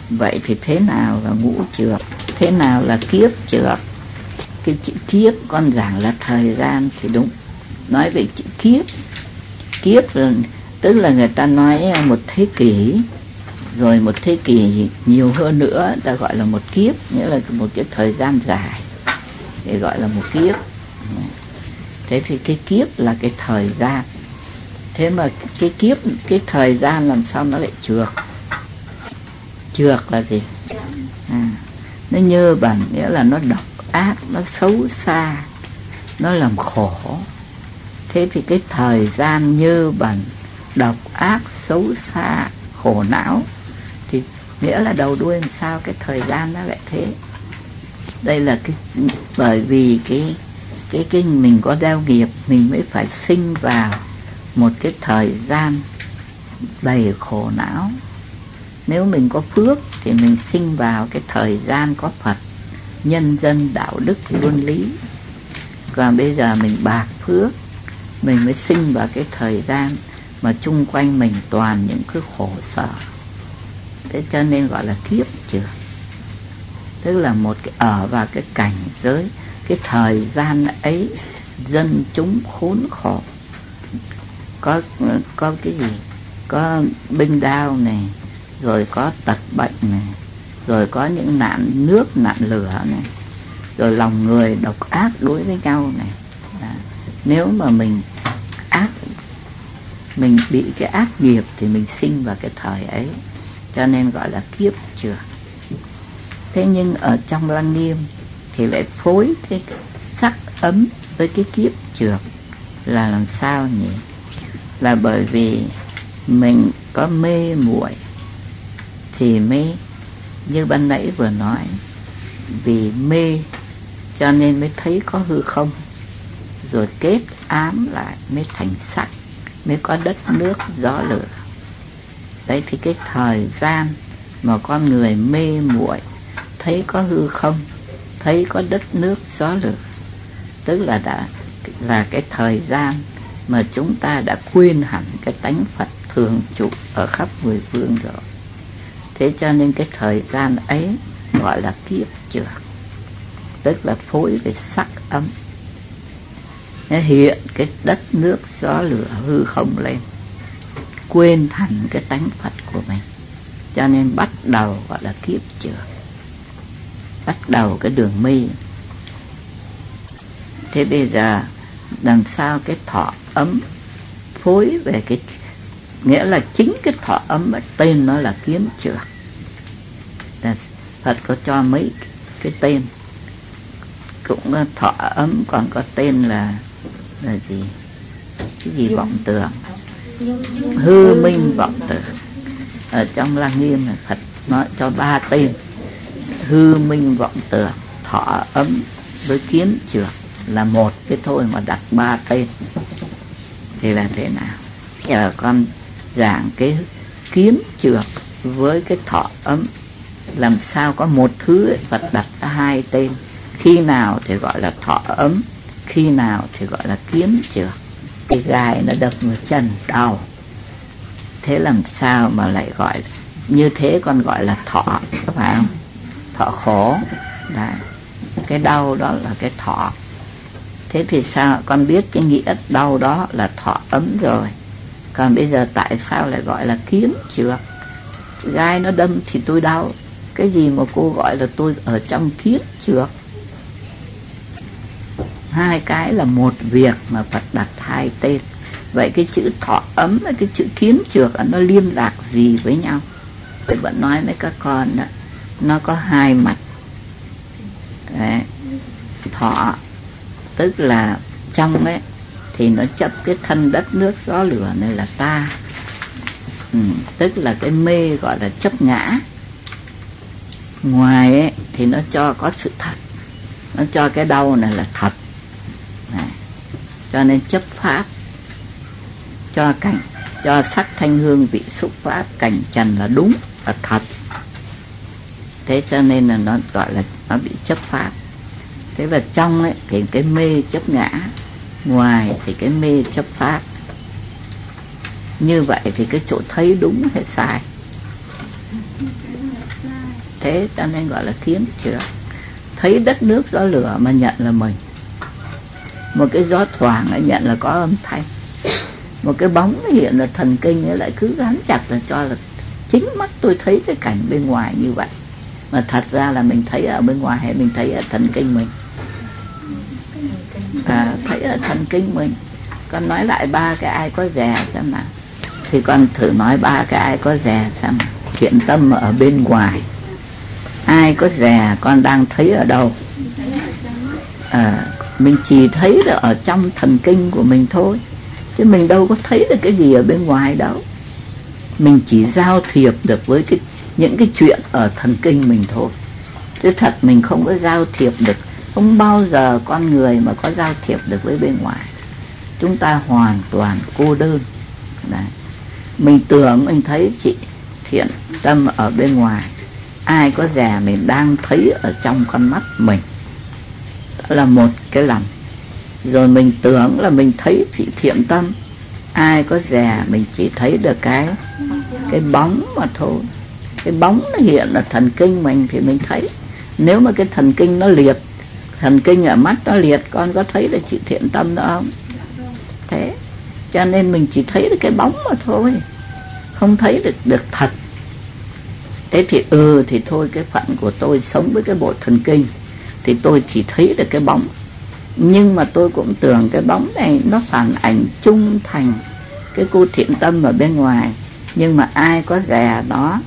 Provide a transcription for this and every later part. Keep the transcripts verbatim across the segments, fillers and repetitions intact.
Vậy thì thế nào là ngũ trược, thế nào là kiếp trược? Cái chữ kiếp con giảng là thời gian thì đúng. Nói về chữ kiếp, kiếp là, tức là người ta nói một thế kỷ, rồi một thế kỷ nhiều hơn nữa ta gọi là một kiếp, nghĩa là một cái thời gian dài để gọi là một kiếp. Thế thì cái kiếp là cái thời gian. Thế mà cái kiếp, cái thời gian làm sao nó lại trược? Trược là gì? À, nó nhơ bẩn, nghĩa là nó độc ác, nó xấu xa, nó làm khổ. Thế thì cái thời gian nhơ bẩn, độc ác, xấu xa, khổ não thì nghĩa là đầu đuôi làm sao cái thời gian nó lại thế? Đây là cái bởi vì cái cái cái mình có gieo nghiệp, mình mới phải sinh vào một cái thời gian đầy khổ não. Nếu mình có phước thì mình sinh vào cái thời gian có Phật, nhân dân, đạo đức, luân lý. Còn bây giờ mình bạc phước, mình mới sinh vào cái thời gian mà chung quanh mình toàn những cái khổ sở. Thế cho nên gọi là kiếp trược. Tức là một cái ở vào cái cảnh giới, cái thời gian ấy dân chúng khốn khổ. Có có cái gì? Có binh đao này, rồi có tật bệnh này, rồi có những nạn nước, nạn lửa này, rồi lòng người độc ác đối với nhau này. Đó. Nếu mà mình ác, mình bị cái ác nghiệp thì mình sinh vào cái thời ấy, cho nên gọi là kiếp trược. Thế nhưng ở trong Lăng Nghiêm thì lại phối cái sắc ấm với cái kiếp trược là làm sao nhỉ? Là bởi vì mình có mê muội thì mới, như ban nãy vừa nói, vì mê cho nên mới thấy có hư không, rồi kết ám lại mới thành sắc, mới có đất nước gió lửa. Đấy thì cái thời gian mà con người mê muội thấy có hư không, thấy có đất nước gió lửa, tức là đã là cái thời gian mà chúng ta đã quên hẳn cái tánh Phật thường trụ ở khắp mười phương rồi. Thế cho nên cái thời gian ấy gọi là kiếp trược, tức là phối về sắc âm, nó hiện cái đất nước gió lửa hư không lên, quên hẳn cái tánh Phật của mình, cho nên bắt đầu gọi là kiếp trược, bắt đầu cái đường mê. Thế bây giờ làm sao cái thọ ấm phối về cái, nghĩa là chính cái thọ ấm ấy, tên nó là kiến trược. Phật có cho mấy cái tên, cũng thọ ấm, còn có tên là là gì, cái gì vọng tưởng, hư minh vọng tưởng. Ở trong Lăng Nghiêm này Phật nói cho ba tên: hư minh vọng tưởng, thọ ấm với kiến trược, là một cái thôi mà đặt ba tên thì là thế nào? Giờ con giảng cái kiến trược với cái thọ ấm, làm sao có một thứ ấy, Phật đặt ra hai tên, khi nào thì gọi là thọ ấm, khi nào thì gọi là kiến trược. Cái gai nó đập vào chân đau, thế làm sao mà lại gọi như thế, còn gọi là thọ, phải không? Thọ khổ. Đấy. Cái đau đó là cái thọ. Thế thì sao con biết cái nghĩa đau đó là thọ ấm rồi, còn bây giờ tại sao lại gọi là kiến trược? Gai nó đâm thì tôi đau, cái gì mà cô gọi là tôi ở trong kiến trược? Hai cái là một việc mà Phật đặt hai tên. Vậy cái chữ thọ ấm và cái chữ kiến trược nó liên lạc gì với nhau? Tôi vẫn nói với các con đó, nó có hai mặt. Đấy. Thọ tức là trong ấy thì nó chấp cái thân đất nước gió lửa này là ta, ừ, tức là cái mê gọi là chấp ngã. Ngoài ấy thì nó cho có sự thật, nó cho cái đau này là thật. Này. Cho nên chấp pháp, cho cảnh, cho sắc thanh hương vị xúc pháp cảnh trần là đúng, là thật. Thế cho nên là nó gọi là nó bị chấp pháp. Thế và trong ấy thì cái mê chấp ngã, ngoài thì cái mê chấp pháp. Như vậy thì cái chỗ thấy đúng hay sai? Thế cho nên gọi là kiến trược. Thấy đất nước gió lửa mà nhận là mình. Một cái gió thoảng lại nhận là có âm thanh. Một cái bóng hiện là thần kinh ấy lại cứ gắn chặt là cho là chính mắt tôi thấy cái cảnh bên ngoài như vậy. Mà thật ra là mình thấy ở bên ngoài hay mình thấy ở thần kinh mình? À, thấy ở thần kinh mình. Con nói lại ba cái ai có dè xem nào. Thì con thử nói ba cái ai có dè xem nào. Thiện tâm ở bên ngoài. Ai có dè con đang thấy ở đâu? À, mình chỉ thấy được ở trong thần kinh của mình thôi, chứ mình đâu có thấy được cái gì ở bên ngoài đâu. Mình chỉ giao thiệp được với cái, những cái chuyện ở thần kinh mình thôi, chứ thật mình không có giao thiệp được. Không bao giờ con người mà có giao thiệp được với bên ngoài. Chúng ta hoàn toàn cô đơn. Đấy. Mình tưởng mình thấy chị Thiện Tâm ở bên ngoài. Ai có dè mình đang thấy ở trong con mắt mình. Đó là một cái lầm. Rồi mình tưởng là mình thấy chị Thiện Tâm. Ai có dè mình chỉ thấy được cái Cái bóng mà thôi. Cái bóng nó hiện là thần kinh mình thì mình thấy. Nếu mà cái thần kinh nó liệt, thần kinh ở mắt nó liệt, con có thấy được chị Thiện Tâm nữa không? Thế cho nên mình chỉ thấy được cái bóng mà thôi, không thấy được được thật. Thế thì ừ thì thôi, cái phận của tôi sống với cái bộ thần kinh thì tôi chỉ thấy được cái bóng. Nhưng mà tôi cũng tưởng cái bóng này nó phản ảnh trung thành cái cô Thiện Tâm ở bên ngoài. Nhưng mà ai có dè nó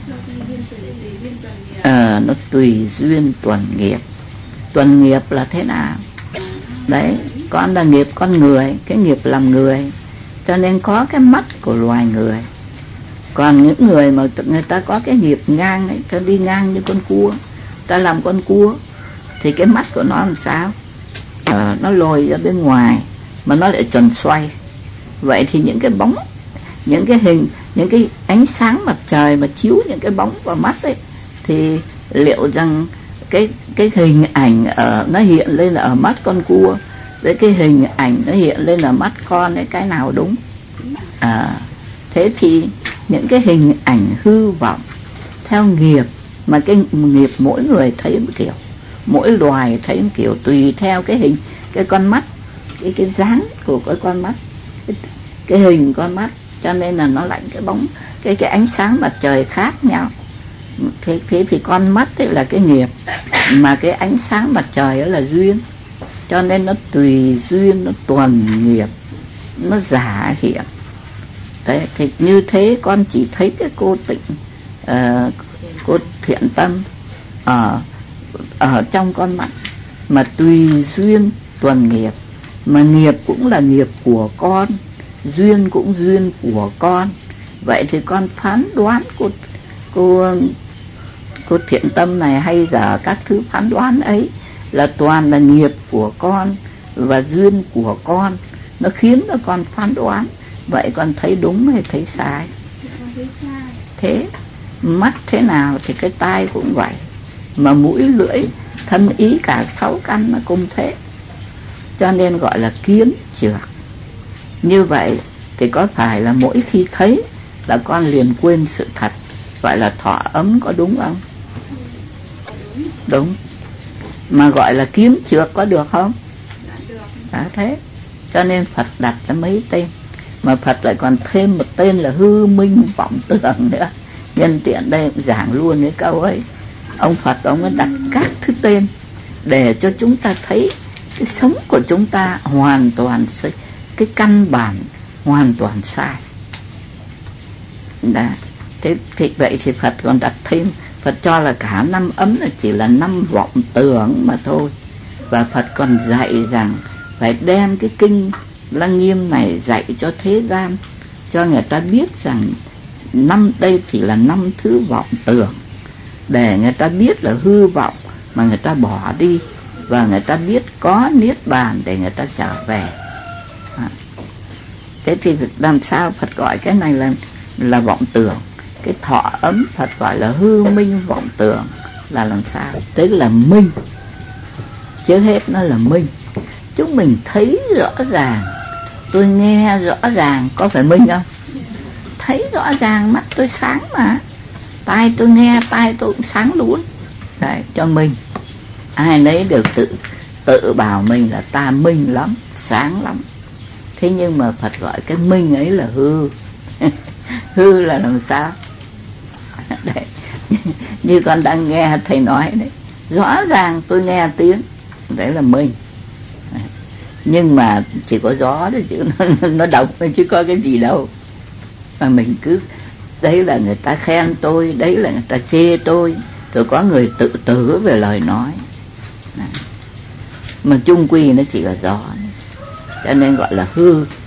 ờ, nó tùy duyên tuần nghiệp. Tuần nghiệp là thế nào? Đấy, con là nghiệp con người, cái nghiệp làm người, cho nên có cái mắt của loài người. Còn những người mà người ta có cái nghiệp ngang ấy, ta đi ngang như con cua, ta làm con cua, thì cái mắt của nó làm sao? Ờ, nó lồi ra bên ngoài mà nó lại tròn xoay. Vậy thì những cái bóng, những cái hình, những cái ánh sáng mặt trời mà chiếu những cái bóng vào mắt ấy, thì liệu rằng cái cái hình ảnh ở nó hiện lên là ở mắt con cua, với cái hình ảnh nó hiện lên là mắt con ấy, cái nào đúng? À, thế thì những cái hình ảnh hư vọng theo nghiệp, mà cái nghiệp mỗi người thấy một kiểu, mỗi loài thấy một kiểu, tùy theo cái hình, cái con mắt, cái cái dáng của cái con mắt, cái, cái hình con mắt, cho nên là nó lạnh cái bóng, cái cái ánh sáng mặt trời khác nhau. Thế, thế thì con mắt ấy là cái nghiệp, mà cái ánh sáng mặt trời đó là duyên, cho nên nó tùy duyên, nó tuần nghiệp, nó giả hiện. Đấy, thì như thế con chỉ thấy cái cô Tịnh, uh, cô Thiện Tâm ở ở trong con mắt, mà tùy duyên tuần nghiệp, mà nghiệp cũng là nghiệp của con, duyên cũng duyên của con. Vậy thì con phán đoán cô cô cô Thiện Tâm này hay là các thứ phán đoán ấy là toàn là nghiệp của con và duyên của con, nó khiến cho con phán đoán. Vậy con thấy đúng hay thấy sai? Thế mắt thế nào thì cái tai cũng vậy, mà mũi lưỡi thân ý cả sáu căn nó cũng thế, cho nên gọi là kiến trược. Như vậy thì có phải là mỗi khi thấy là con liền quên sự thật, gọi là thọ ấm, có đúng không? Đúng. Mà gọi là kiến trược có được không? Đã thế. Cho nên Phật đặt ra mấy tên, mà Phật lại còn thêm một tên là hư minh vọng tưởng nữa. Nhân tiện đây giảng luôn cái câu ấy. Ông Phật ông ấy đặt các thứ tên để cho chúng ta thấy cái sống của chúng ta hoàn toàn sai, cái căn bản hoàn toàn sai. Đã. Thế, thế vậy thì Phật còn đặt thêm, Phật cho là cả năm ấm là chỉ là năm vọng tưởng mà thôi. Và Phật còn dạy rằng phải đem cái kinh Lăng Nghiêm này dạy cho thế gian, cho người ta biết rằng năm đây chỉ là năm thứ vọng tưởng, để người ta biết là hư vọng mà người ta bỏ đi, và người ta biết có niết bàn để người ta trở về. À. Thế thì làm sao Phật gọi cái này là là vọng tưởng? Cái thọ ấm Phật gọi là hư minh vọng tưởng là làm sao? Tức là minh, trước hết nó là minh. Chúng mình thấy rõ ràng, tôi nghe rõ ràng, có phải minh không? Thấy rõ ràng, mắt tôi sáng mà. tai tôi nghe, tai tôi cũng sáng luôn. Đấy, cho mình. Ai nấy đều tự tự bảo mình là ta minh lắm, sáng lắm. Thế nhưng mà Phật gọi cái minh ấy là hư. Hư là làm sao? Đấy, như con đang nghe thầy nói đấy, rõ ràng tôi nghe tiếng, đấy là minh. Nhưng mà chỉ có gió thôi chứ nó, nó độc thôi chứ có cái gì đâu. Mà mình cứ, đấy là người ta khen tôi, đấy là người ta chê tôi, rồi có người tự tử về lời nói. Mà chung quy nó chỉ là gió, cho nên gọi là hư.